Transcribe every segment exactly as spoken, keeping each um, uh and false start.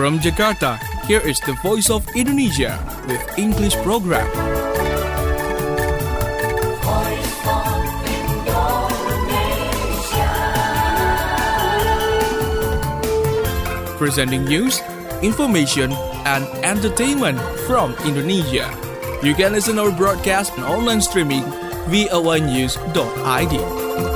From Jakarta, here is the Voice of Indonesia with English program. Voice of Indonesia. Presenting news, information, and entertainment from Indonesia. You can listen our broadcast and online streaming v o a news dot i d.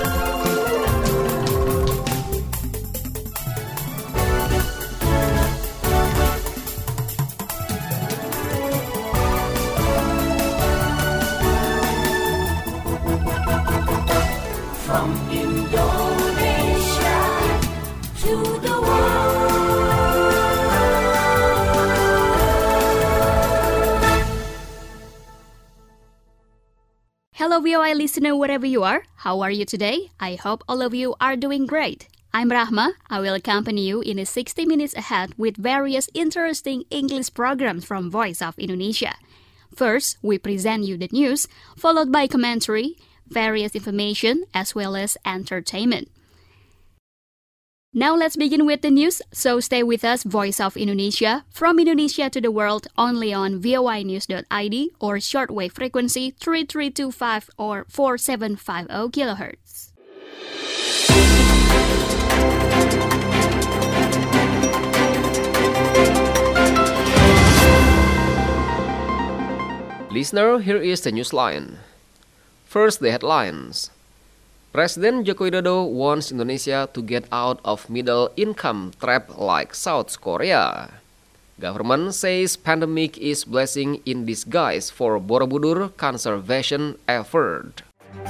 From Indonesia to the Hello V O I listener wherever you are, how are you today? I hope all of you are doing great. I'm Rahma. I will accompany you in a sixty minutes ahead with various interesting English programs from Voice of Indonesia. First, we present you the news, followed by commentary, various information, as well as entertainment. Now let's begin with the news, so stay with us, Voice of Indonesia, from Indonesia to the world, only on v o i news dot i d or shortwave frequency three three two five or four seven five zero kilohertz. Listener, here is the newsline. First, the headlines. President Joko Widodo wants Indonesia to get out of middle-income trap like South Korea. Government says pandemic is blessing in disguise for Borobudur conservation effort.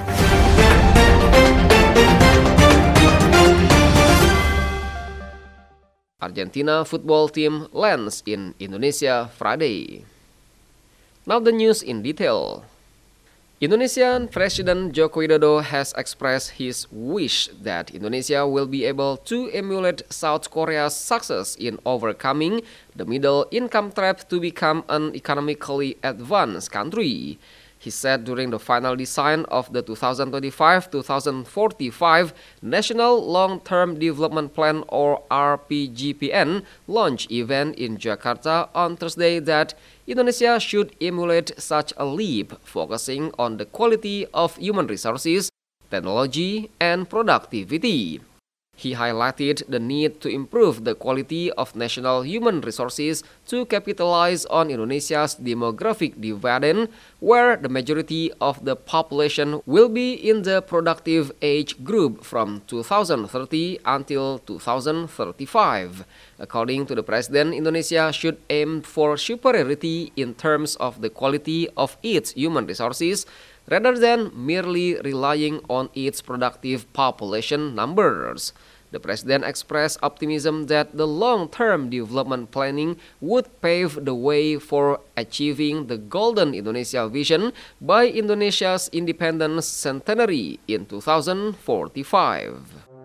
Argentina football team lands in Indonesia Friday. Now the news in detail. Indonesian President Joko Widodo has expressed his wish that Indonesia will be able to emulate South Korea's success in overcoming the middle-income trap to become an economically advanced country. He said during the final design of the twenty twenty-five to twenty forty-five National Long-Term Development Plan or R P G P N launch event in Jakarta on Thursday that Indonesia should emulate such a leap, focusing on the quality of human resources, technology, and productivity. He highlighted the need to improve the quality of national human resources to capitalize on Indonesia's demographic dividend, where the majority of the population will be in the productive age group from two thousand thirty until two thousand thirty-five. According to the President, Indonesia should aim for superiority in terms of the quality of its human resources, rather than merely relying on its productive population numbers. The President expressed optimism that the long-term development planning would pave the way for achieving the Golden Indonesia vision by Indonesia's independence centenary in two thousand forty-five.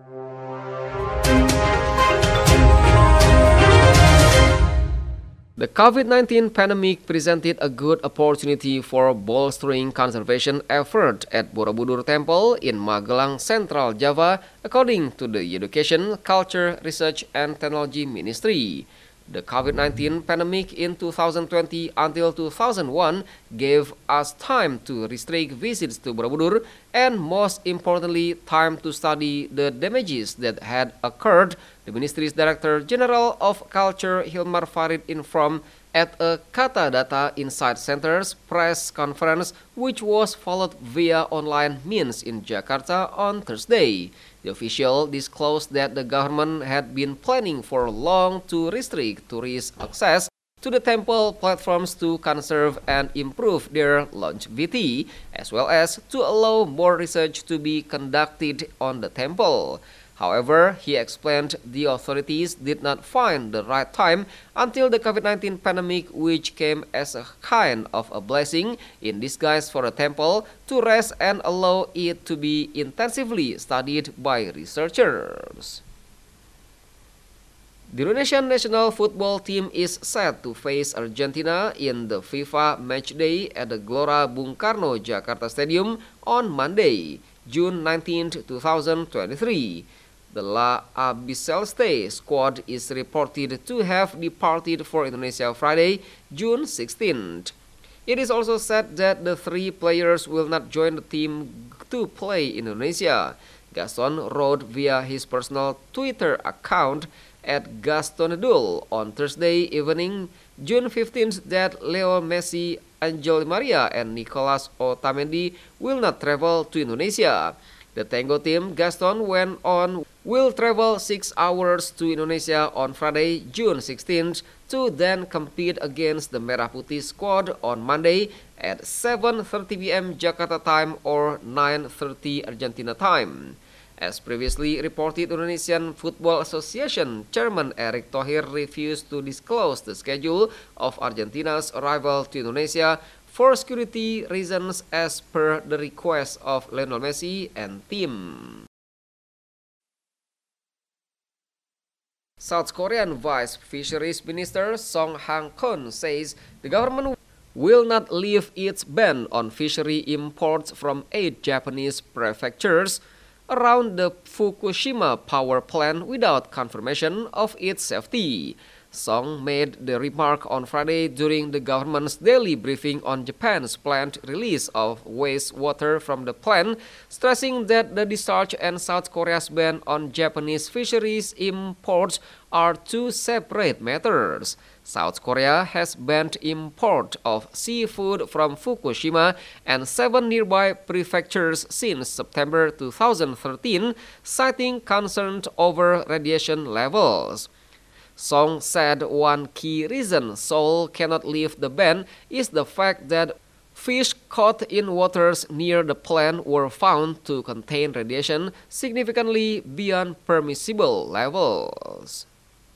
The COVID nineteen pandemic presented a good opportunity for bolstering conservation effort at Borobudur Temple in Magelang, Central Java, according to the Education, Culture, Research and Technology Ministry. The COVID nineteen pandemic in two thousand twenty until two thousand one gave us time to restrict visits to Borobudur and, most importantly, time to study the damages that had occurred, the Ministry's Director General of Culture Hilmar Farid informed at a Kata Data Insight Center's press conference, which was followed via online means in Jakarta on Thursday. The official disclosed that the government had been planning for long to restrict tourist access to the temple platforms to conserve and improve their longevity, as well as to allow more research to be conducted on the temple. However, he explained the authorities did not find the right time until the COVID nineteen pandemic, which came as a kind of a blessing in disguise for the temple to rest and allow it to be intensively studied by researchers. The Indonesian national football team is set to face Argentina in the FIFA matchday at the Gelora Bung Karno Jakarta Stadium on Monday, June nineteenth, two thousand twenty-three. The La Albiceleste squad is reported to have departed for Indonesia Friday, June sixteenth. It is also said that the three players will not join the team to play in Indonesia. Gaston wrote via his personal Twitter account at Gastonedul on Thursday evening, June fifteenth, that Leo Messi, Angel Di Maria, and Nicolas Otamendi will not travel to Indonesia. The Tango team, Gaston went on, will travel six hours to Indonesia on Friday, June sixteenth, to then compete against the Merah Putih squad on Monday at seven thirty p m Jakarta time or nine thirty Argentina time. As previously reported, Indonesian Football Association Chairman Erick Thohir refused to disclose the schedule of Argentina's arrival to Indonesia for security reasons as per the request of Lionel Messi and team. South Korean Vice Fisheries Minister Song Han-kun says the government will not lift its ban on fishery imports from eight Japanese prefectures around the Fukushima power plant without confirmation of its safety. Song made the remark on Friday during the government's daily briefing on Japan's planned release of wastewater from the plant, stressing that the discharge and South Korea's ban on Japanese fisheries imports are two separate matters. South Korea has banned import of seafood from Fukushima and seven nearby prefectures since September two thousand thirteen, citing concerns over radiation levels. Song said one key reason Seoul cannot lift the ban is the fact that fish caught in waters near the plant were found to contain radiation significantly beyond permissible levels.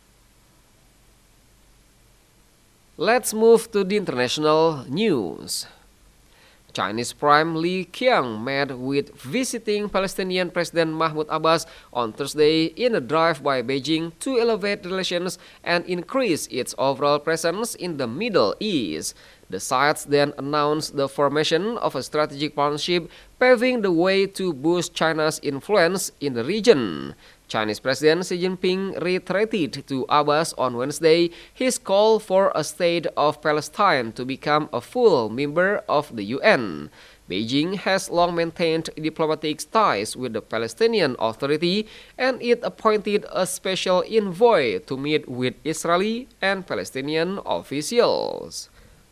Let's move to the international news. Chinese Prime Li Qiang met with visiting Palestinian President Mahmoud Abbas on Thursday in a drive by Beijing to elevate relations and increase its overall presence in the Middle East. The sides then announced the formation of a strategic partnership, paving the way to boost China's influence in the region. Chinese President Xi Jinping reiterated to Abbas on Wednesday his call for a state of Palestine to become a full member of the U N. Beijing has long maintained diplomatic ties with the Palestinian Authority, and it appointed a special envoy to meet with Israeli and Palestinian officials.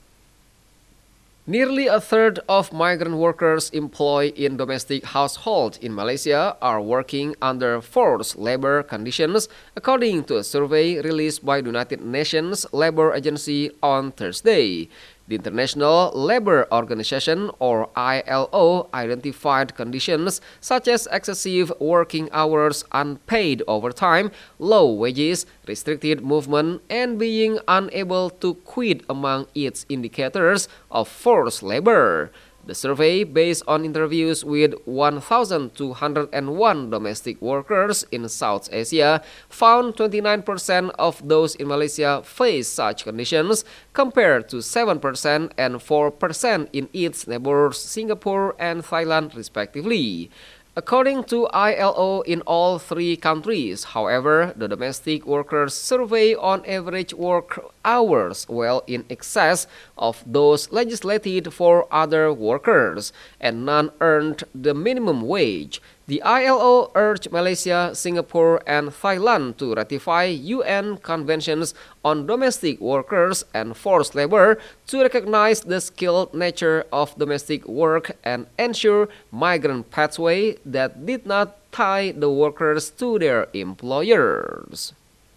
Nearly a third of migrant workers employed in domestic households in Malaysia are working under forced labor conditions, according to a survey released by the United Nations Labour Agency on Thursday. The International Labour Organization, or I L O, identified conditions such as excessive working hours, unpaid overtime, low wages, restricted movement, and being unable to quit among its indicators of forced labor. The survey, based on interviews with one thousand two hundred one domestic workers in South Asia, found twenty-nine percent of those in Malaysia face such conditions, compared to seven percent and four percent in its neighbors Singapore and Thailand, respectively. According to I L O, in all three countries, however, the domestic workers survey on average work hours well in excess of those legislated for other workers, and none earned the minimum wage. The I L O urged Malaysia, Singapore, and Thailand to ratify U N conventions on domestic workers and forced labor to recognize the skilled nature of domestic work and ensure migrant pathway that did not tie the workers to their employers.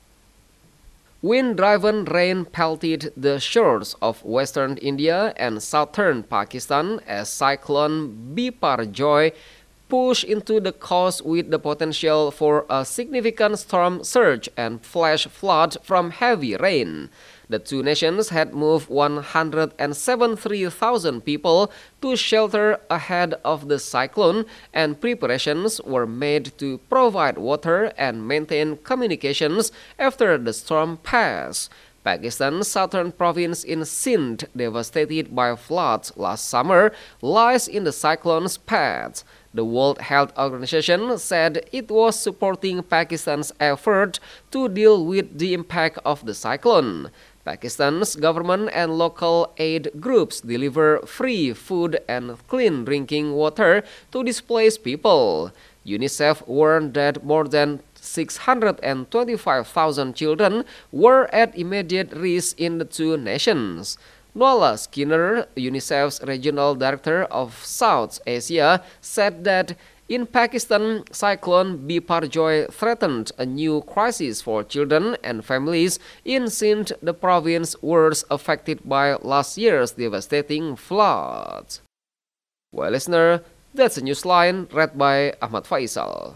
Wind-driven rain pelted the shores of western India and southern Pakistan as cyclone Biparjoy pushed into the coast with the potential for a significant storm surge and flash flood from heavy rain. The two nations had moved one hundred seventy-three thousand people to shelter ahead of the cyclone, and preparations were made to provide water and maintain communications after the storm passed. Pakistan's southern province in Sindh, devastated by floods last summer, lies in the cyclone's path. The World Health Organization said it was supporting Pakistan's effort to deal with the impact of the cyclone. Pakistan's government and local aid groups deliver free food and clean drinking water to displaced people. UNICEF warned that more than six hundred twenty-five thousand children were at immediate risk in the two nations. Nuala Skinner, UNICEF's regional director of South Asia, said that in Pakistan, Cyclone Biparjoy threatened a new crisis for children and families in Sindh, the province worst affected by last year's devastating floods. Well, listener, that's a newsline read by Ahmad Faisal.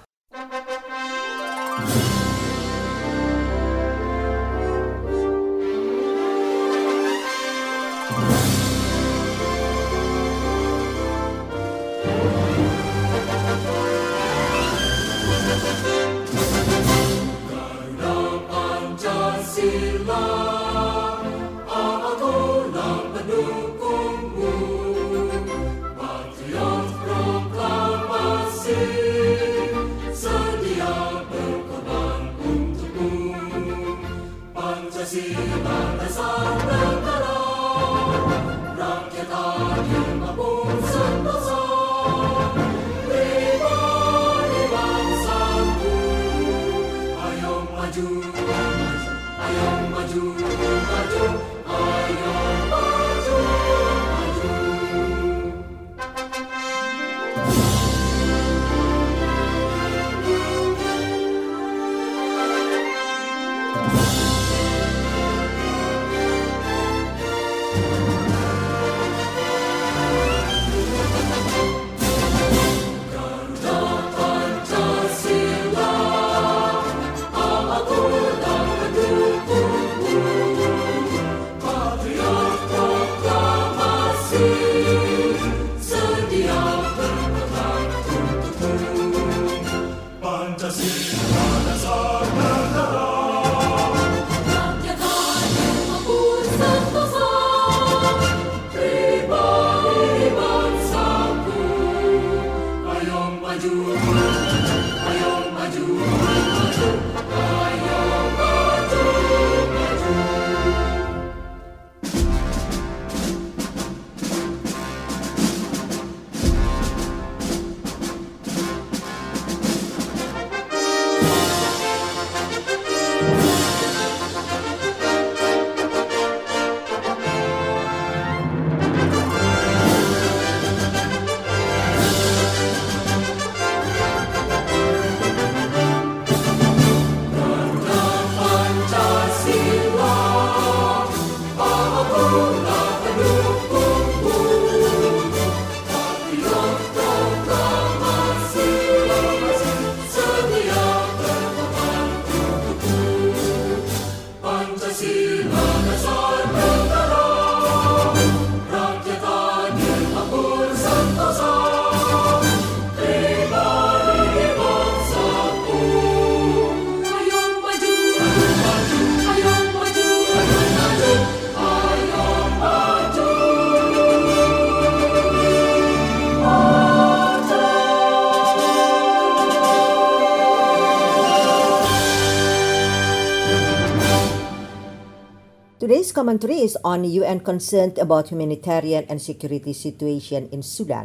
Today's commentary is on U N concern about humanitarian and security situation in Sudan.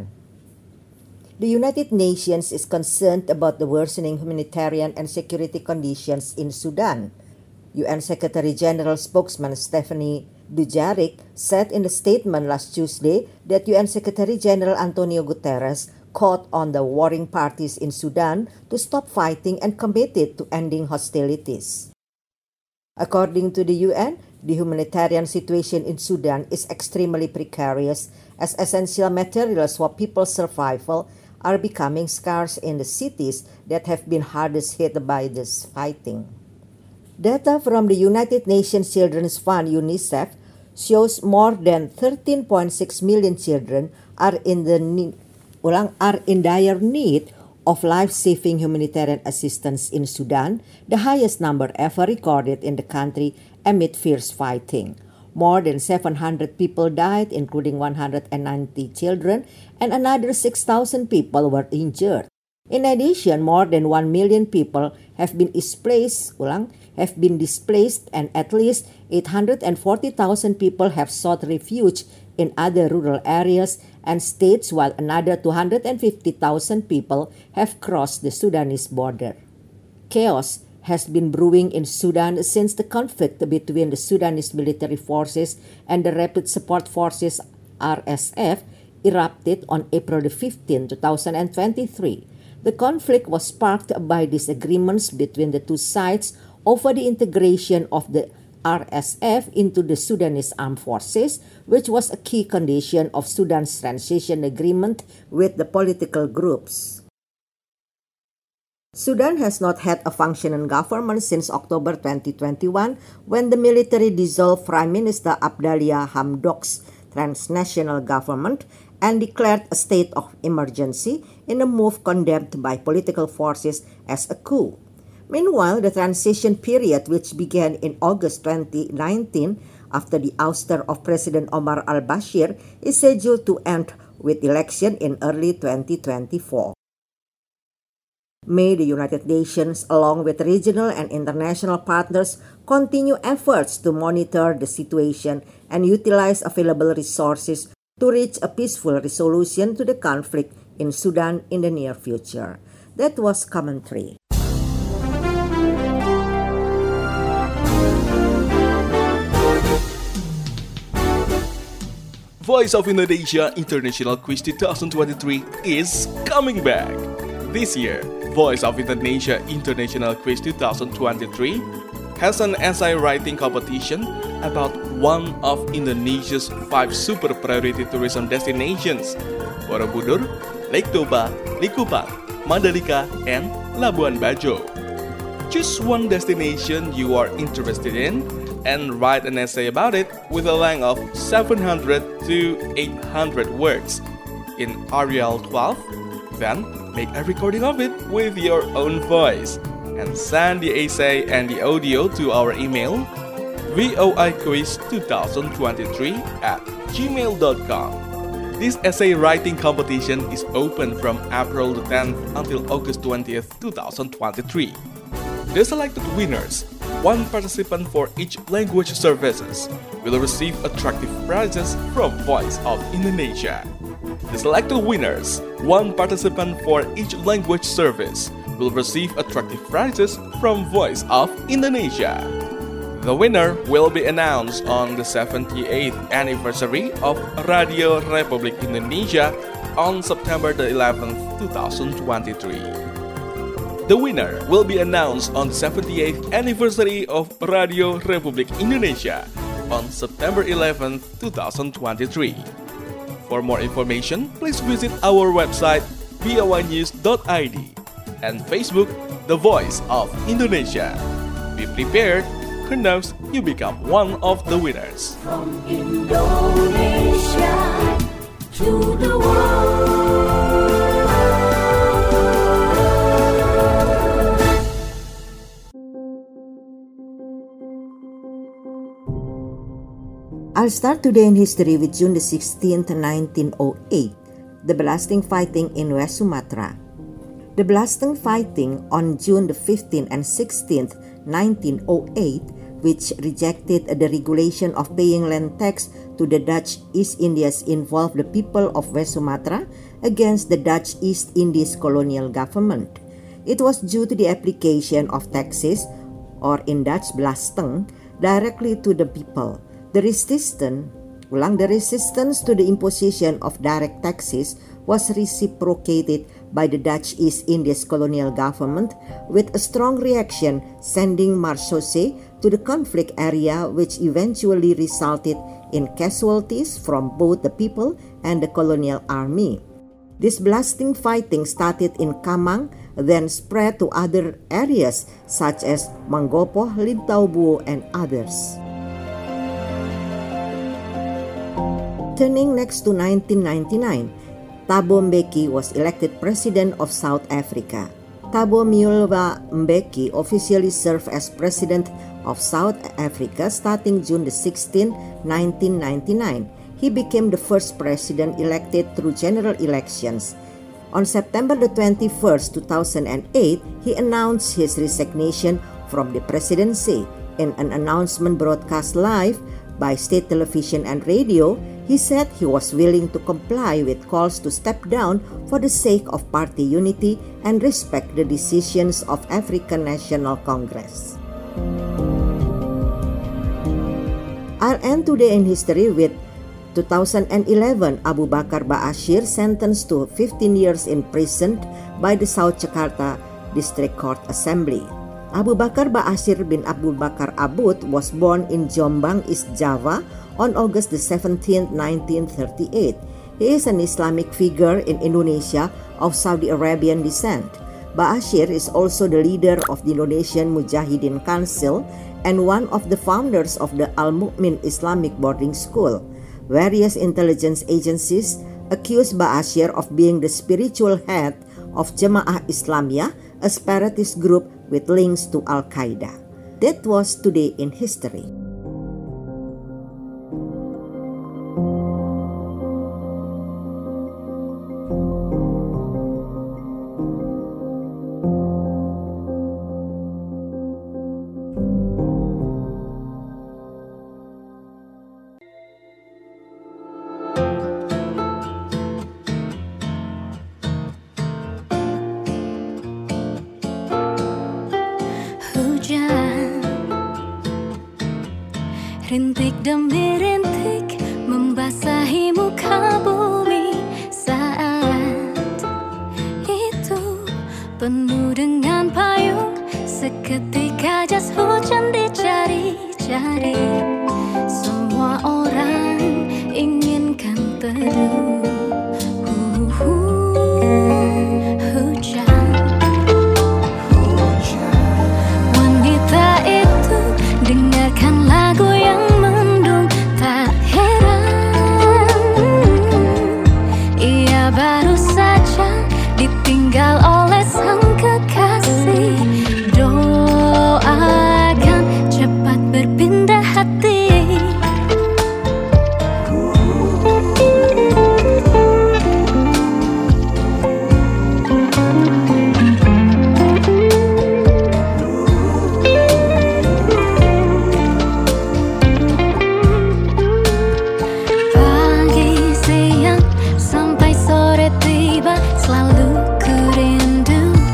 The United Nations is concerned about the worsening humanitarian and security conditions in Sudan. U N Secretary General spokesman Stephane Dujarric said in a statement last Tuesday that U N Secretary General Antonio Guterres called on the warring parties in Sudan to stop fighting and committed to ending hostilities. According to the U N, the humanitarian situation in Sudan is extremely precarious as essential materials for people's survival are becoming scarce in the cities that have been hardest hit by this fighting. Data from the United Nations Children's Fund UNICEF shows more than thirteen point six million children are in the need, are in dire need of life-saving humanitarian assistance in Sudan, the highest number ever recorded in the country amid fierce fighting. More than seven hundred people died, including one hundred ninety children, and another six thousand people were injured. In addition, more than one million people have been displaced, ulang, have been displaced, and at least eight hundred forty thousand people have sought refuge in other rural areas and states, while another two hundred fifty thousand people have crossed the Sudanese border. Chaos has been brewing in Sudan since the conflict between the Sudanese military forces and the Rapid Support Forces R S F erupted on April fifteenth, twenty twenty-three. The conflict was sparked by disagreements between the two sides over the integration of the R S F into the Sudanese armed forces, which was a key condition of Sudan's transition agreement with the political groups. Sudan has not had a functioning government since October twenty twenty-one, when the military dissolved Prime Minister Abdallah Hamdok's transnational government and declared a state of emergency in a move condemned by political forces as a coup. Meanwhile, the transition period, which began in August twenty nineteen after the ouster of President Omar al-Bashir, is scheduled to end with election in early twenty twenty-four. May the United Nations, along with regional and international partners, continue efforts to monitor the situation and utilize available resources to reach a peaceful resolution to the conflict in Sudan in the near future. That was commentary. Voice of Indonesia International Quiz twenty twenty-three is coming back. This year, Voice of Indonesia International Quiz twenty twenty-three has an essay writing competition about one of Indonesia's five super priority tourism destinations: Borobudur, Lake Toba, Likupang, Mandalika, and Labuan Bajo. Choose one destination you are interested in and write an essay about it with a length of seven hundred to eight hundred words in Arial twelve. Then make a recording of it with your own voice and send the essay and the audio to our email voiquiz twenty twenty-three at gmail dot com. This essay writing competition is open from April the tenth until August twentieth, twenty twenty-three. The selected winners, one participant for each language services, will receive attractive prizes from Voice of Indonesia. The selected winners, one participant for each language service, will receive attractive prizes from Voice of Indonesia. The winner will be announced on the seventy-eighth anniversary of Radio Republik Indonesia on September the eleventh, twenty twenty-three. The winner will be announced on the seventy-eighth anniversary of Radio Republik Indonesia on September eleventh, twenty twenty-three. For more information, please visit our website v o y news dot i d and Facebook The Voice of Indonesia. Be prepared, who knows, you become one of the winners. From Indonesia to the world. I'll start today in history with June the sixteenth, nineteen oh eight, the blasting fighting in West Sumatra. The blasting fighting on June the fifteenth and sixteenth, nineteen oh eight, which rejected the regulation of paying land tax to the Dutch East Indies, involved the people of West Sumatra against the Dutch East Indies colonial government. It was due to the application of taxes, or in Dutch belasting, directly to the people. The resistance, ulang, the resistance to the imposition of direct taxes was reciprocated by the Dutch East Indies colonial government with a strong reaction, sending marechaussee to the conflict area, which eventually resulted in casualties from both the people and the colonial army. This blasting fighting started in Kamang, then spread to other areas such as Manggopo, Lintaubuo, and others. Turning next to nineteen ninety-nine, Thabo Mbeki was elected president of South Africa. Thabo Mbeki officially served as President of South Africa starting June the sixteenth, nineteen ninety-nine. He became the first president elected through general elections. On September the twenty-first, two thousand eight, he announced his resignation from the presidency. In an announcement broadcast live by state television and radio, he said he was willing to comply with calls to step down for the sake of party unity and respect the decisions of African National Congress. I'll end today in history with two thousand eleven, Abu Bakar Ba'asyir sentenced to fifteen years in prison by the South Jakarta District Court Assembly. Abu Bakar Ba'asyir bin Abu Bakar Abud was born in Jombang, East Java on August the seventeenth, nineteen thirty-eight. He is an Islamic figure in Indonesia of Saudi Arabian descent. Ba'asyir is also the leader of the Indonesian Mujahidin Council and one of the founders of the Al-Mu'min Islamic Boarding School. Various intelligence agencies accuse Ba'asyir of being the spiritual head of Jemaah Islamiyah, a separatist group with links to Al-Qaeda. That was Today in History. Rintik demi rintik membasahi muka bumi. Saat itu penuh dengan payung, seketika jas hujan dicari-cari. Semua orang inginkan teduh. Hujan, wanita itu dengarkan lagu yang mendung, tak heran ia baru saja ditinggal oleh sang kekasih. Doakan cepat berpindah hati. Pagi, siang, sampai sore tiba, selalu ku rindu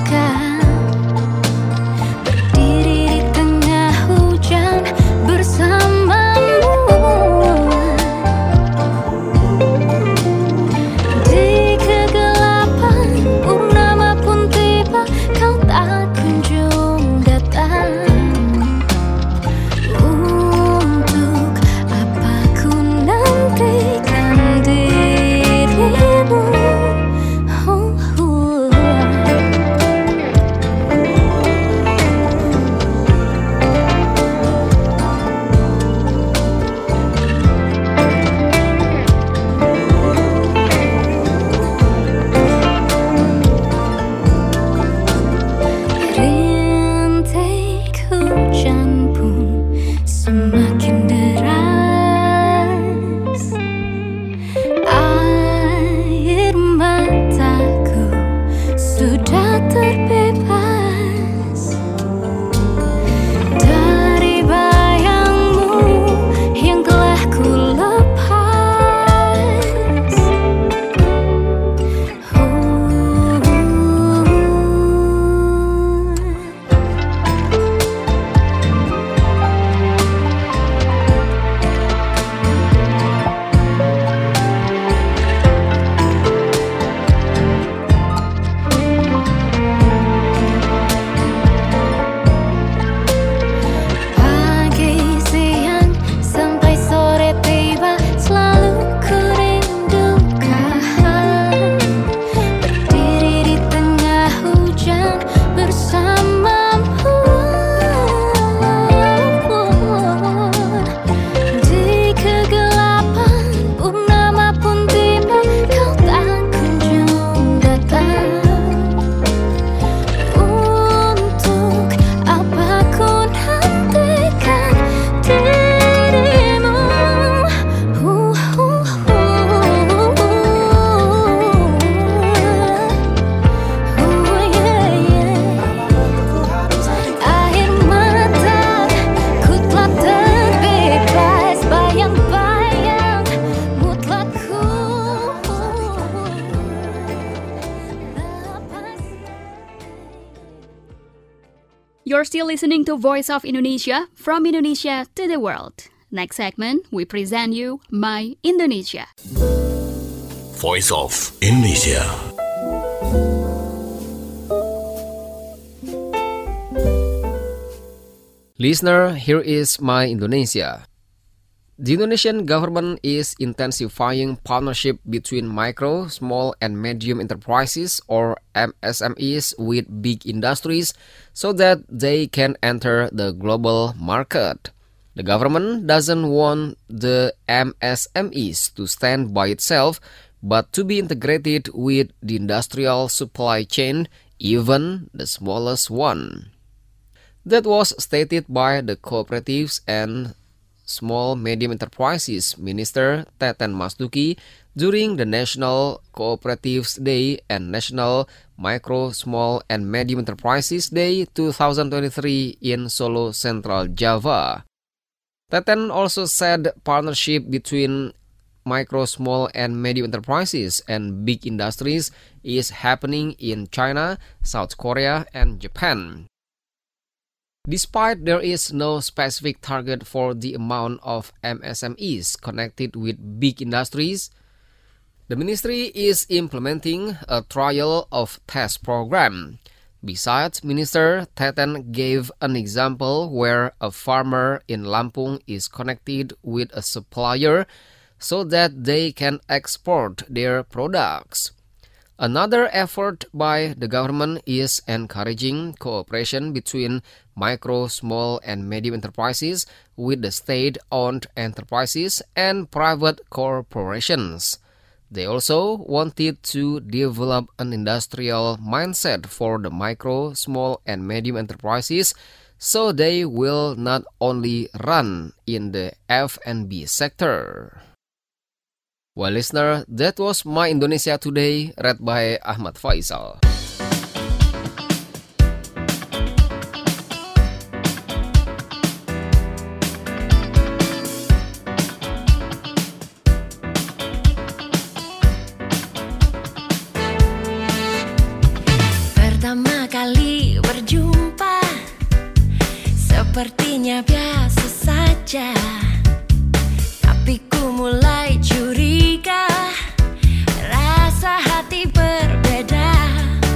You're still listening to Voice of Indonesia, from Indonesia to the world. Next segment, we present you My Indonesia. Voice of Indonesia. Listener, here is My Indonesia. The Indonesian government is intensifying partnership between micro, small, and medium enterprises or M S M Es with big industries so that they can enter the global market. The government doesn't want the M S M Es to stand by itself, but to be integrated with the industrial supply chain, even the smallest one. That was stated by the Cooperatives and Small Medium Enterprises Minister Teten Mas Duki during the National Cooperatives Day and National Micro, Small and Medium Enterprises Day twenty twenty-three in Solo, Central Java. Teten also said partnership between micro, small and medium enterprises and big industries is happening in China, South Korea and Japan. Despite there is no specific target for the amount of M S M Es connected with big industries, the ministry is implementing a trial of test program. Besides, Minister Teten gave an example where a farmer in Lampung is connected with a supplier so that they can export their products. Another effort by the government is encouraging cooperation between micro, small, and medium enterprises with the state-owned enterprises and private corporations. They also wanted to develop an industrial mindset for the micro, small, and medium enterprises so they will not only run in the F and B sector. Well, listener, that was My Indonesia Today, read by Ahmad Faisal. Pertama kali berjumpa, sepertinya biasa saja. Tapi ku mulai curiga, rasa hati berbeda.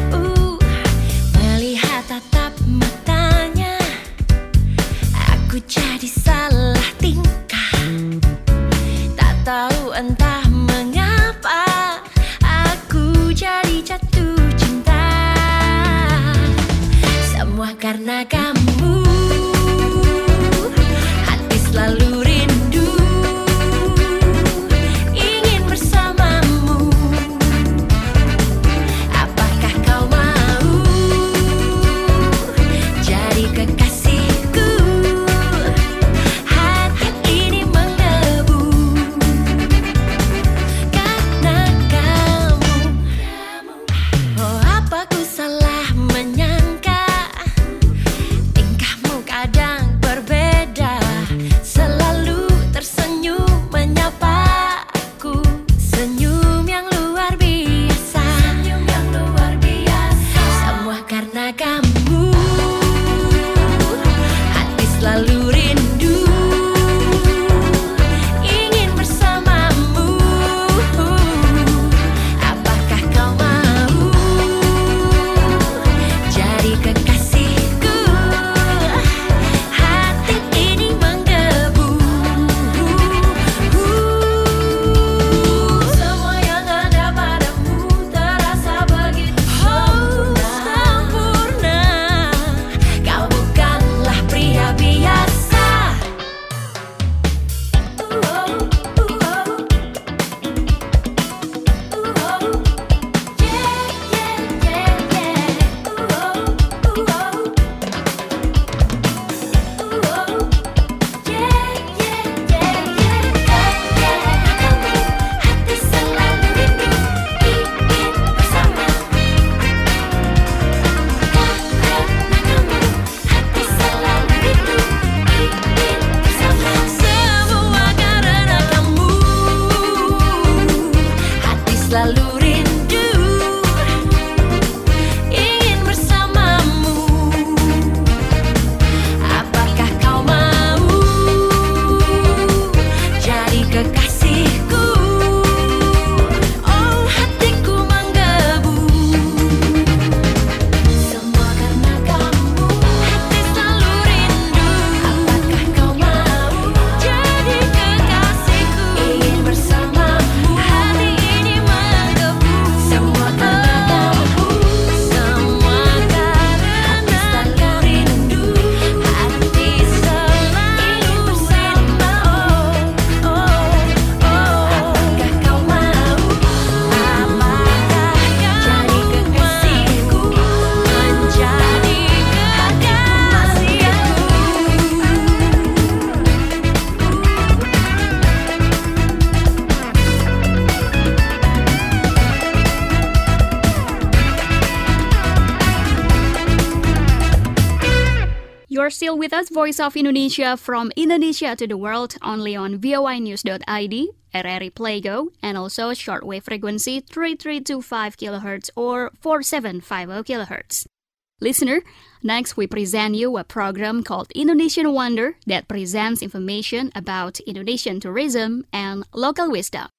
You're still with us, Voice of Indonesia, from Indonesia to the world, only on voi news dot I D, R R I Playgo, and also shortwave frequency three three two five kilohertz or four seven five zero kilohertz. Listener, next we present you a program called Indonesian Wonder that presents information about Indonesian tourism and local wisdom.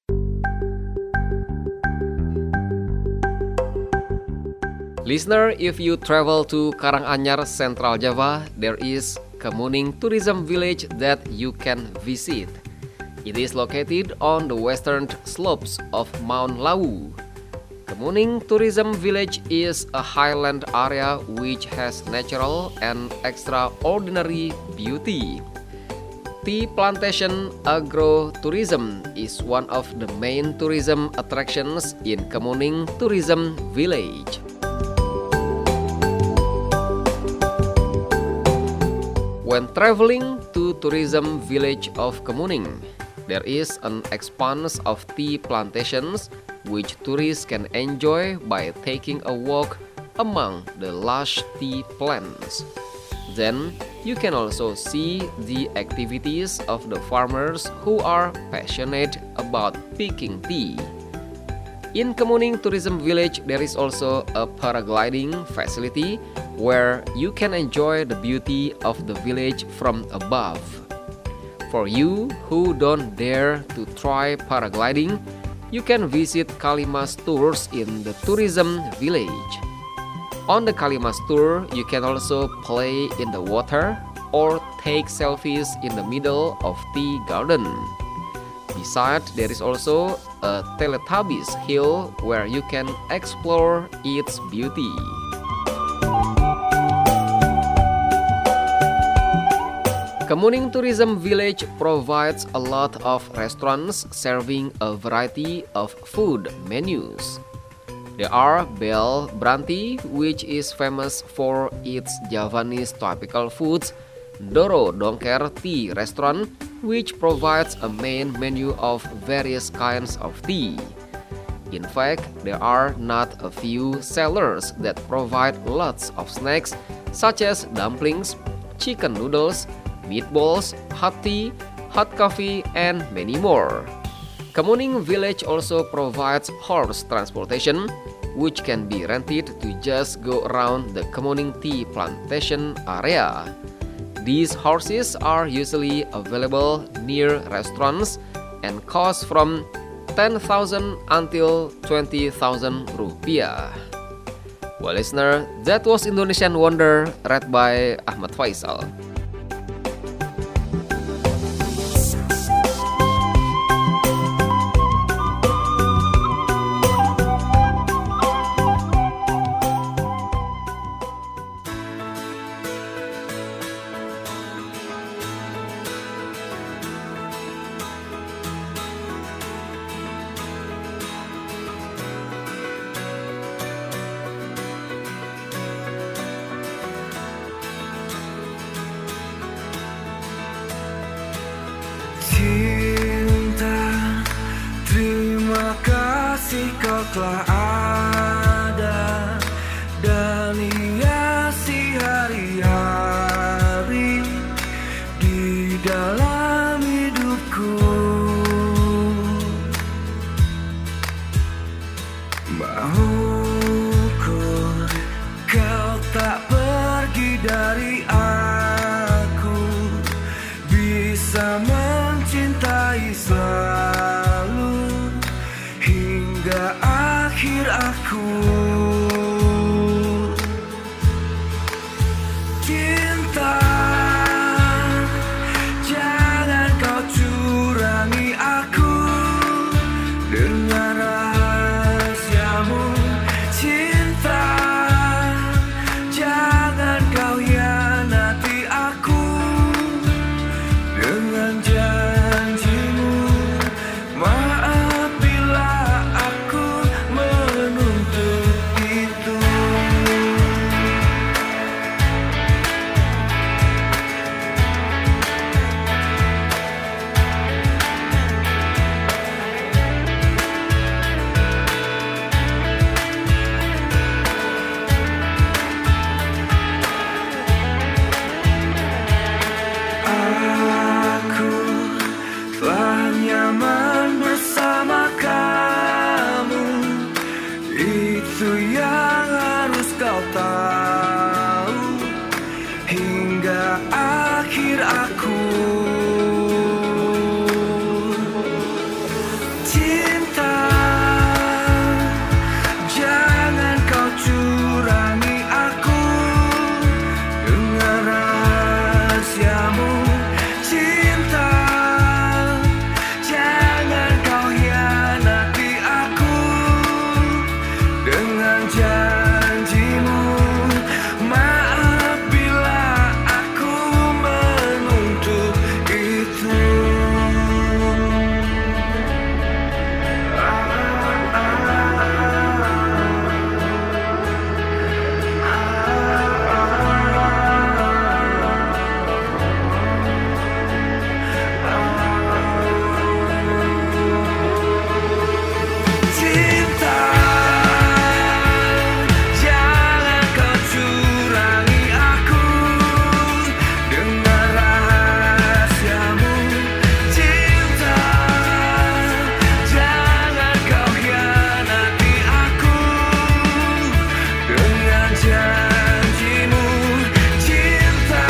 Listener, if you travel to Karanganyar, Central Java, there is Kemuning Tourism Village that you can visit. It is located on the western slopes of Mount Lawu. Kemuning Tourism Village is a highland area which has natural and extraordinary beauty. Tea plantation agro-tourism is one of the main tourism attractions in Kemuning Tourism Village. When traveling to tourism village of Kemuning, there is an expanse of tea plantations which tourists can enjoy by taking a walk among the lush tea plants. Then, you can also see the activities of the farmers who are passionate about picking tea. In Kemuning Tourism Village, there is also a paragliding facility where you can enjoy the beauty of the village from above. For you who don't dare to try paragliding, you can visit Kalimas tours in the tourism village. On the Kalimas tour, you can also play in the water or take selfies in the middle of tea garden. Besides, there is also a Teletubbies hill where you can explore its beauty. Kemuning Tourism Village provides a lot of restaurants serving a variety of food menus. There are Bel Branti, which is famous for its Javanese tropical foods, Doro Dongker Tea Restaurant, which provides a main menu of various kinds of tea. In fact, there are not a few sellers that provide lots of snacks such as dumplings, chicken noodles, meatballs, hot tea, hot coffee, and many more. Kemuning Village also provides horse transportation, which can be rented to just go around the Kemuning tea plantation area. These horses are usually available near restaurants and cost from ten thousand until twenty thousand rupiah. Well, listener, that was Indonesian Wonder read by Ahmad Faisal. Kau telah ada dan hiasi hari-hari di dalam hidupku. Maukah kau tak pergi dari aku, bisa mencintai selalu hingga akhir aku. Cinta, jangan kau curangi aku dengan rahasiamu. Cinta, jangan kau hianati aku dengan janjimu. Maaf bila aku menuntut Itu yang harus kau tahu hingga akhir aku. Cinta, jangan kau curangi aku dengan rahasiamu. Cinta, jangan kau hianati aku dengan janjimu. Maaf bila aku menuntut itu. Cinta, jangan kau curangi aku dengan rahasiamu. Cinta, jangan kau hianati aku dengan janjimu. Cinta,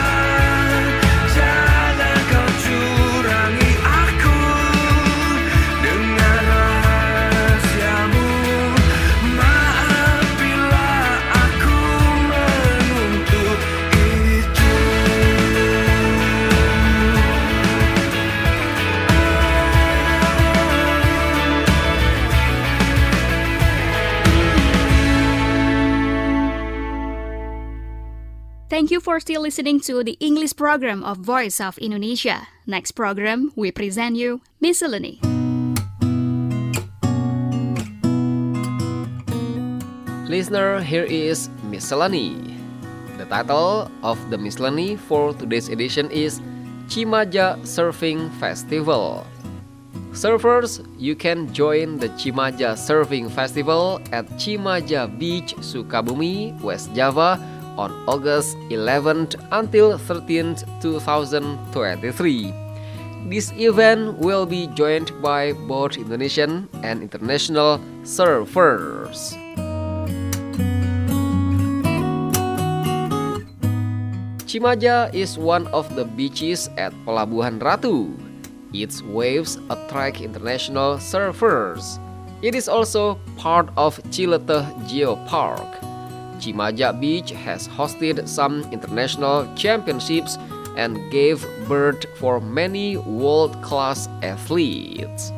jangan kau curangi aku dengan rahasiamu. Maaf bila aku menuntut itu. Thank you for still listening to the English program of Voice of Indonesia. Next program, we present you Miscellany. Listener, here is Miscellany. The title of the Miscellany for today's edition is Cimaja Surfing Festival. Surfers, you can join the Cimaja Surfing Festival at Cimaja Beach, Sukabumi, West Java on August eleventh until thirteenth, two thousand twenty-three. This event will be joined by both Indonesian and international surfers. Cimaja is one of the beaches at Pelabuhan Ratu. Its waves attract international surfers. It is also part of Cileteh Geopark. Cimaja Beach has hosted some international championships and gave birth for many world-class athletes.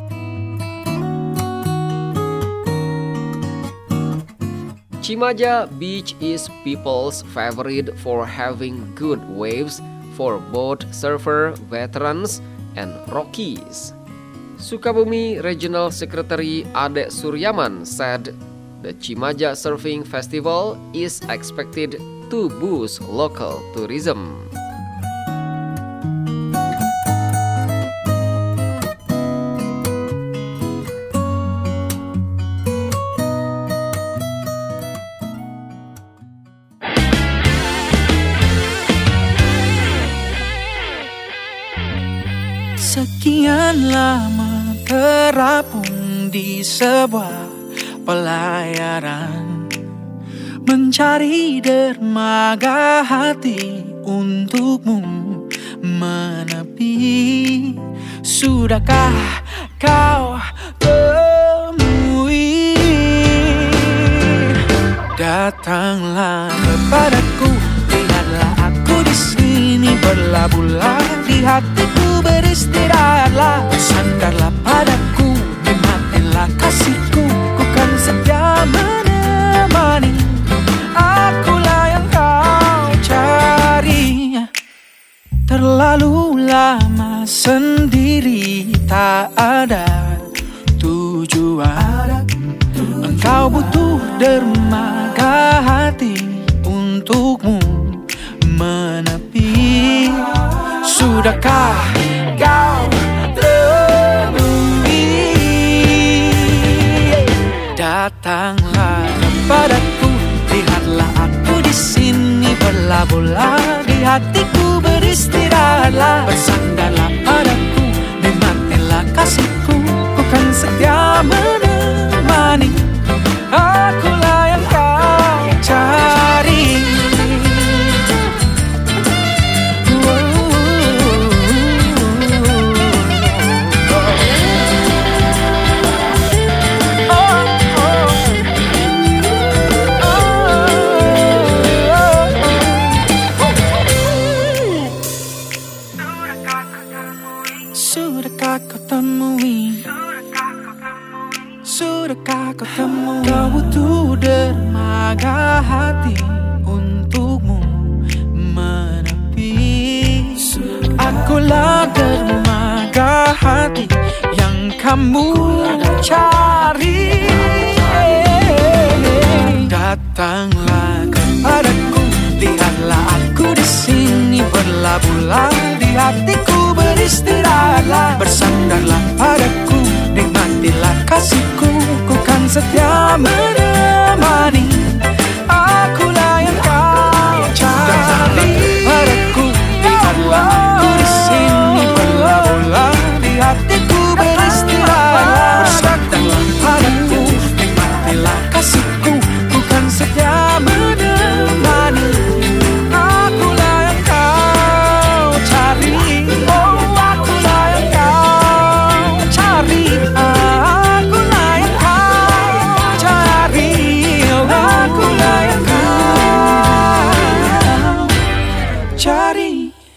Cimaja Beach is people's favorite for having good waves for both surfer veterans and rookies. Sukabumi Regional Secretary Ade Suryaman said the Cimaja Surfing Festival is expected to boost local tourism. Sekian lama terapung di sebuah pelayaran, mencari dermaga hati untukmu menepi. Sudahkah kau temui? Datanglah kepadaku, lihatlah aku di sini, berlabuhlah di hatiku, beristirahatlah, sandarlah padaku, nikmatilah kasihku, ku kan setia menemani. Akulah yang kau cari. Terlalu lama sendiri, tak ada tujuan. Engkau butuh dermaga hati untukmu menepi. Sudahkah kau temui? Datanglah kepadaku, lihatlah aku di sini, berlabuhlah di hatiku, beristirahatlah, bersandarlah padaku, nikmatilah kasihku, ku kan setia menemani. Aku dermaga hati untukmu menepi. Akulah dermaga hati yang kamu cari. Datanglah kepadaku, lihatlah aku di sini berlabuhlah, di hatiku beristirahatlah, bersandarlah padaku, nikmatilah kasihku, ku kan setia menemani. Akulah yang kau cari. Datanglah padaku, lihatlah aku di sini berlabuhlah, di hatiku beristirahatlah, bersandarlah padaku, nikmatilah kasihku, ku kan setia menemani. Akulah yang kau cari. Oh, akulah yang kau cari. Akulah yang kau cari. Oh, akulah yang kau cari.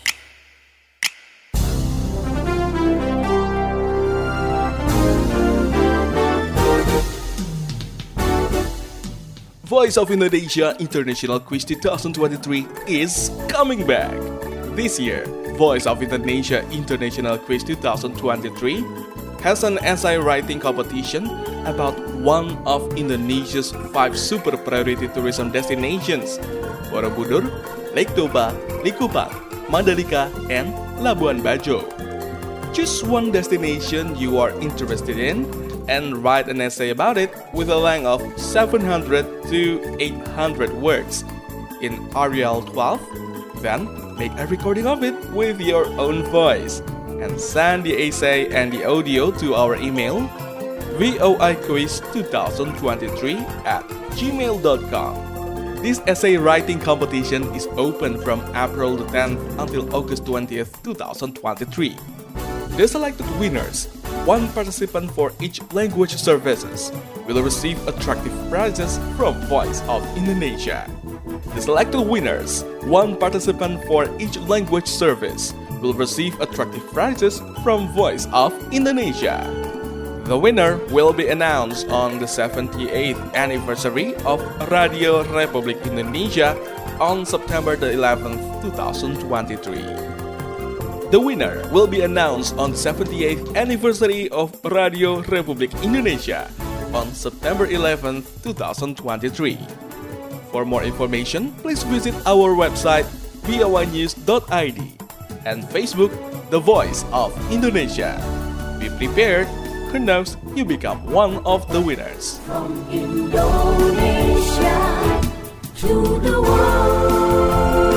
Voice of Indonesia International Quiz twenty twenty-three is coming back. This year, Voice of Indonesia International Quiz twenty twenty-three has an essay writing competition about one of Indonesia's five super priority tourism destinations: Borobudur, Lake Toba, Likupang, Mandalika, and Labuan Bajo. Choose one destination you are interested in and write an essay about it with a length of seven hundred to eight hundred words in Arial twelve. Then make a recording of it with your own voice and send the essay and the audio to our email voiquiz twenty twenty-three at gmail dot com. This essay writing competition is open from April the tenth until August twentieth, twenty twenty-three. The selected winners, one participant for each language services, will receive attractive prizes from Voice of Indonesia. The selected winners, one participant for each language service, will receive attractive prizes from Voice of Indonesia. The winner will be announced on the seventy-eighth anniversary of Radio Republik Indonesia on September the eleventh, twenty twenty-three. The winner will be announced on the seventy-eighth anniversary of Radio Republik Indonesia on September eleventh, twenty twenty-three. For more information, please visit our website v o i news dot i d and Facebook The Voice of Indonesia. Be prepared, who knows you become one of the winners. From Indonesia to the world.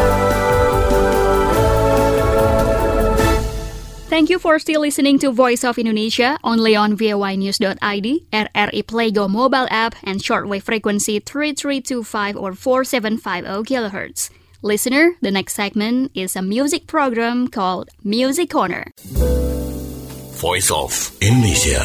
Thank you for still listening to Voice of Indonesia only on v o i news dot i d, R R I Playgo mobile app, and shortwave frequency three three two five or four seven five zero kilohertz. Listener, the next segment is a music program called Music Corner. Voice of Indonesia.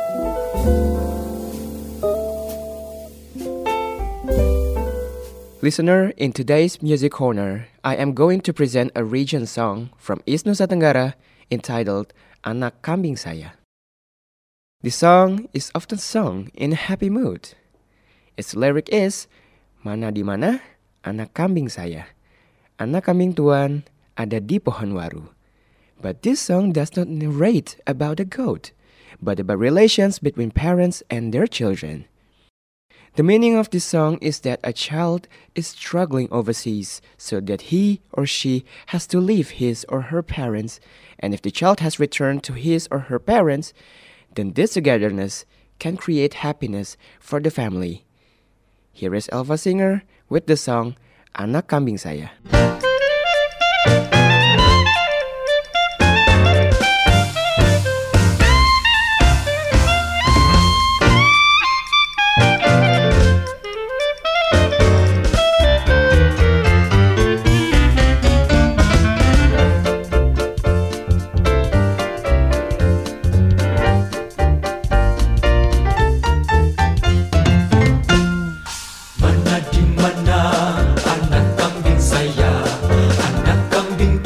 Listener, in today's Music Corner, I am going to present a region song from East Nusa Tenggara entitled Anak Kambing Saya. The song is often sung in a happy mood. Its lyric is, Mana di mana anak kambing saya, anak kambing tuan ada di pohon waru. But this song does not narrate about a goat, but about relations between parents and their children. The meaning of this song is that a child is struggling overseas so that he or she has to leave his or her parents, and if the child has returned to his or her parents, then this togetherness can create happiness for the family. Here is Elva Singer with the song Anak Kambing Saya. Mana di mana anak kambing saya, anak kambing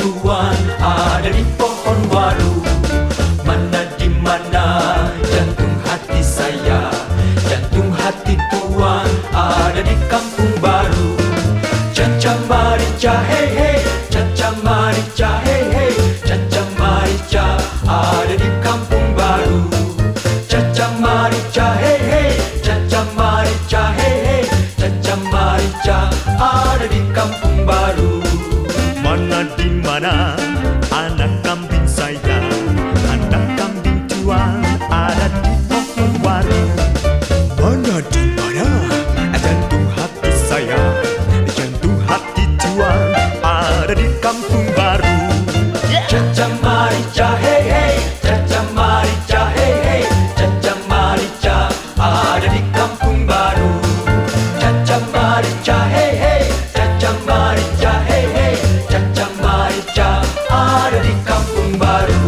ada di kampung baru. Caca Marica, hey hey, Caca Marica, hey hey, Caca Marica ada di kampung baru. Caca Marica, hey hey, Caca Marica, hey hey, Caca Marica ada di kampung baru. Mana di mana anak kambing saya, anak kambing tua ada di pohon waru. Mana di mana jantung hati saya, jantung hati tua ada di kampung baru. Caca Marica, hey hey, Caca Marica, hey hey, Caca Marica ada di kampung baru. Caca Marica, hey hey, Caca Marica, hey hey, Caca Marica ada di kampung baru.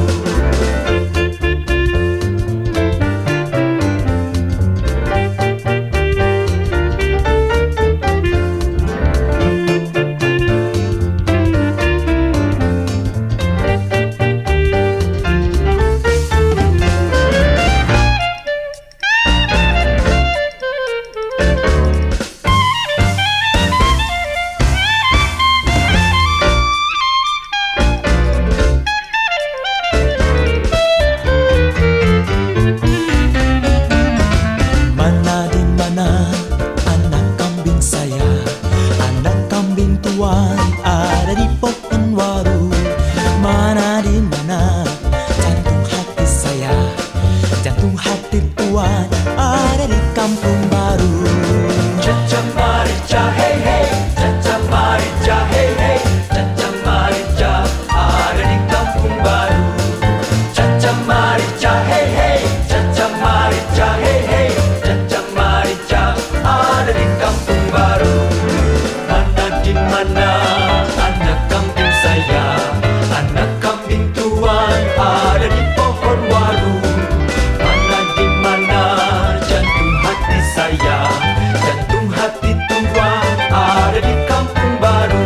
Mana di mana anak kambing saya, anak kambing tua ada di pohon waru. Mana di mana jantung hati saya, jantung hati tua ada di kampung baru. Caca Marica, hey hey, Caca Marica, hey hey, Caca Marica ada di kampung baru. Caca Marica, hey hey, Caca Marica, hey hey, Caca Marica ada di kampung baru. Mana di mana anak kambing saya, anak kambing tua ada di pohon waru. Mana di mana jantung hati saya, jantung hati tua ada di kampung baru.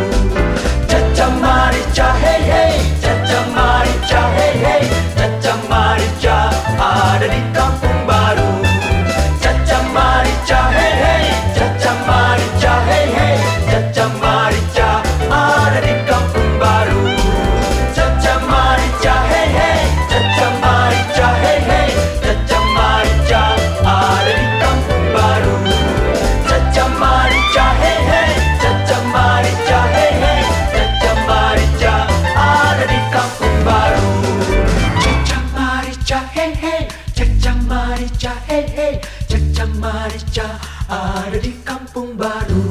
Caca Marica, hey hey, Caca Marica, hey hey, Caca Marica ada di kampung baru. Caca Marica, hey hey, Caca Marica, hey hey, Caca Marica ada di kampung baru. Caca Marica, hey hey, Caca Marica, hey hey, Caca Marica ada di kampung baru. Caca Marica, hey hey, Caca Marica, hey hey, Caca Marica ada di kampung baru. Caca Marica, hey hey, Caca Marica, hey hey, Caca Marica ada di kampung baru.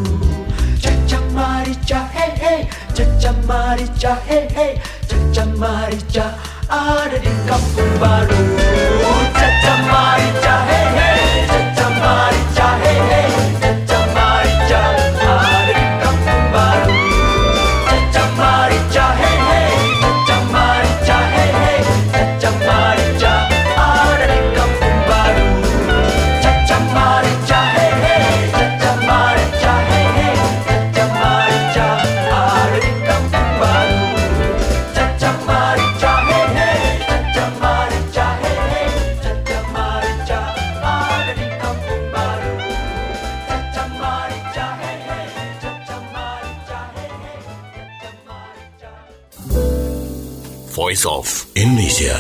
Caca Marica, hey hey, Caca Marica, hey hey, Caca Marica ada di kampung baru. Caca Marica, hey hey, Caca Marica, hey hey, Caca Marica ada di kampung baru. Caca Marica, hey hey, Caca Marica, hey hey, Caca Marica ada di kampung baru. Caca Marica, hey hey, Caca Marica, hey hey, Caca Marica ada di kampung baru. Caca Marica, hey hey, Caca Marica, hey hey, Caca Marica ada di kampung baru. Caca Marica, hey hey, Caca Marica, hey hey, Caca Marica. Voice of Indonesia.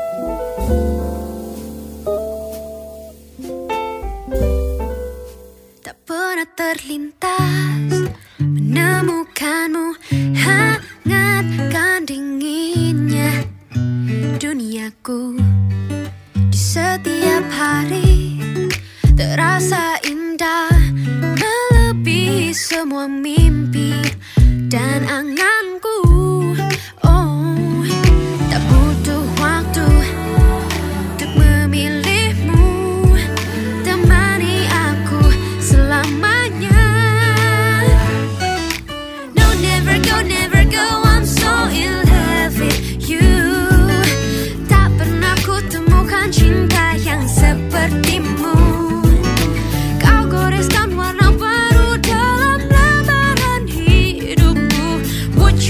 Tak pernah terlintas menemukanmu, hangatkan dinginnya duniaku. Di setiap hari terasa indah, melebihi semua mimpi dan anganku. Oh, tak butuh waktu untuk memilihmu, temani aku selamanya. No, never go, never go, I'm so in love with you. Tak pernah ku temukan cinta yang sepertimu. Kau goreskan warna baru dalam lembaran hidupku. Would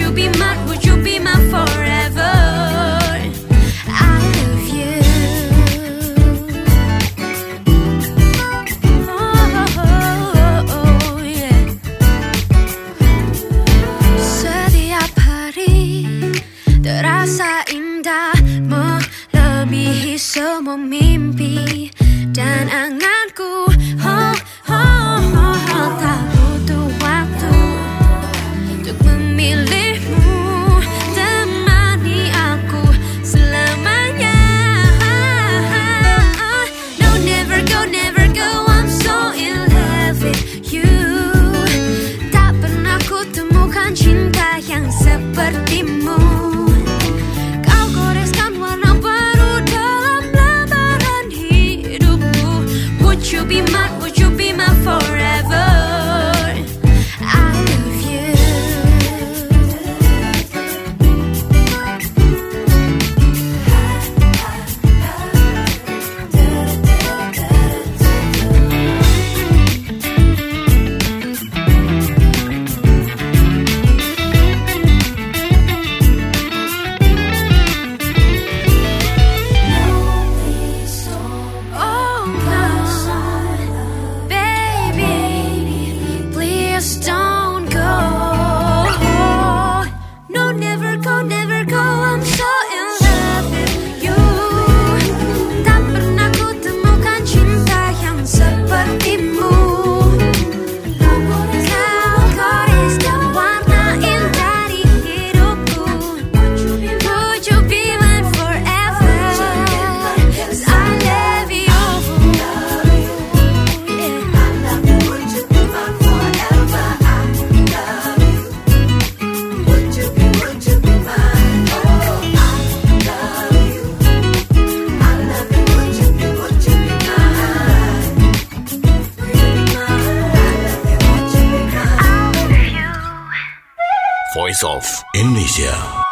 Voice of Indonesia.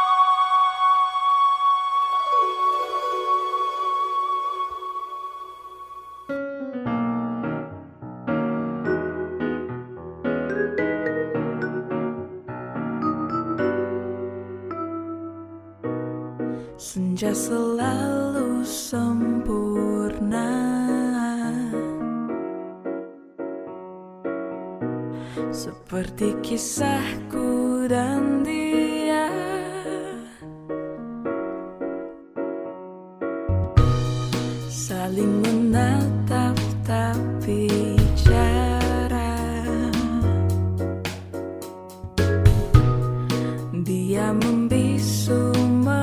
Senja selalu sempurna, seperti kisahku dan dia. Saling menatap tapi jarang. Dia membisu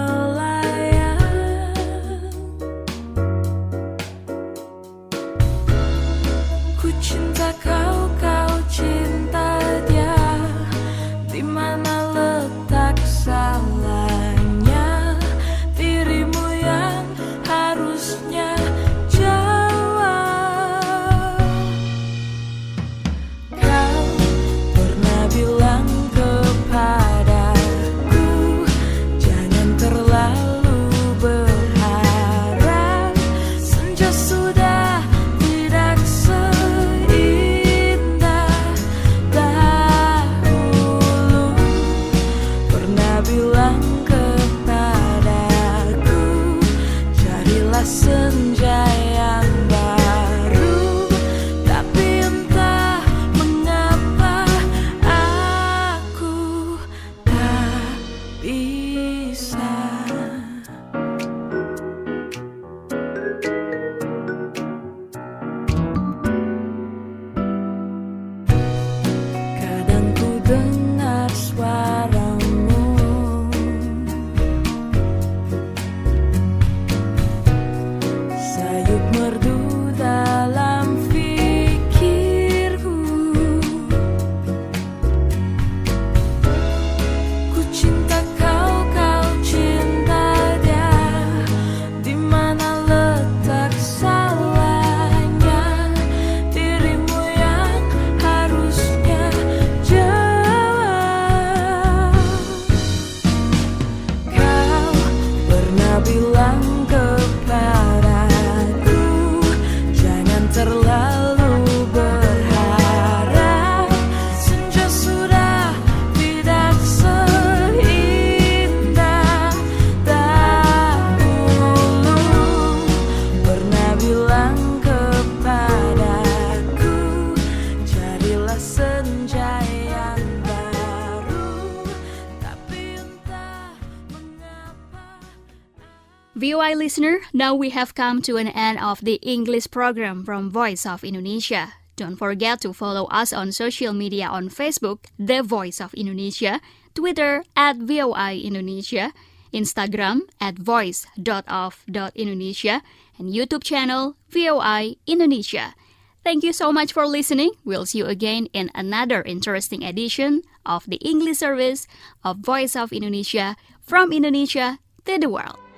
V O I listener, now we have come to an end of the English program from Voice of Indonesia. Don't forget to follow us on social media on Facebook, The Voice of Indonesia, Twitter at V O I Indonesia, Instagram at voice dot of dot indonesia, and YouTube channel V O I Indonesia. Thank you so much for listening. We'll see you again in another interesting edition of the English service of Voice of Indonesia from Indonesia to the world.